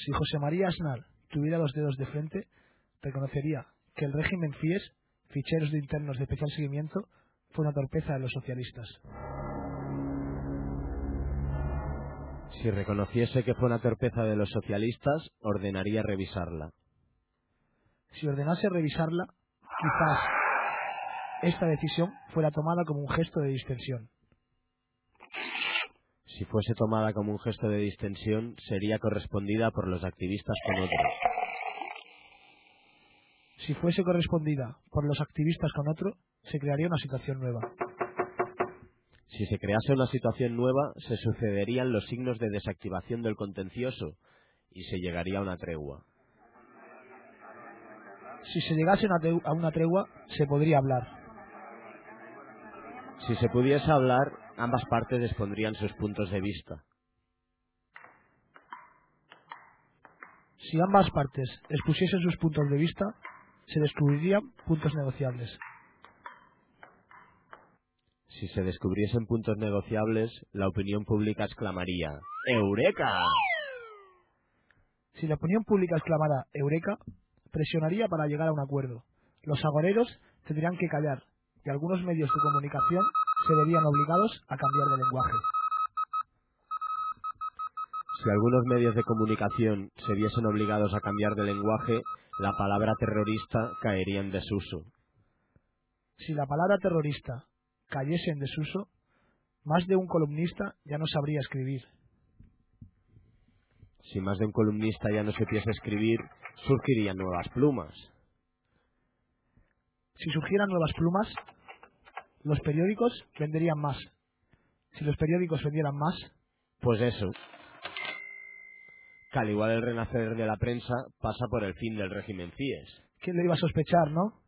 Si José María Aznar tuviera los dedos de frente, reconocería que el régimen FIES, ficheros de internos de especial seguimiento, fue una torpeza de los socialistas. Si reconociese que fue una torpeza de los socialistas, ordenaría revisarla. Si ordenase revisarla, quizás esta decisión fuera tomada como un gesto de distensión. Si fuese tomada como un gesto de distensión, sería correspondida por los activistas con otro. Si fuese correspondida por los activistas con otro, se crearía una situación nueva. Si se crease una situación nueva, se sucederían los signos de desactivación del contencioso y se llegaría a una tregua. Si se llegase a una tregua, se podría hablar. Si se pudiese hablar, ambas partes expondrían sus puntos de vista. Si ambas partes expusiesen sus puntos de vista, se descubrirían puntos negociables. Si se descubriesen puntos negociables, la opinión pública exclamaría ¡Eureka! Si la opinión pública exclamara ¡Eureka!, presionaría para llegar a un acuerdo. Los agoreros tendrían que callar y algunos medios de comunicación se verían obligados a cambiar de lenguaje. Si algunos medios de comunicación se viesen obligados a cambiar de lenguaje, la palabra terrorista caería en desuso. Si la palabra terrorista cayese en desuso, más de un columnista ya no sabría escribir. Si más de un columnista ya no supiese escribir, surgirían nuevas plumas. Si surgieran nuevas plumas, los periódicos venderían más. Si los periódicos vendieran más, pues eso. Que al igual el renacer de la prensa pasa por el fin del régimen FIES. ¿quién lo iba a sospechar, no?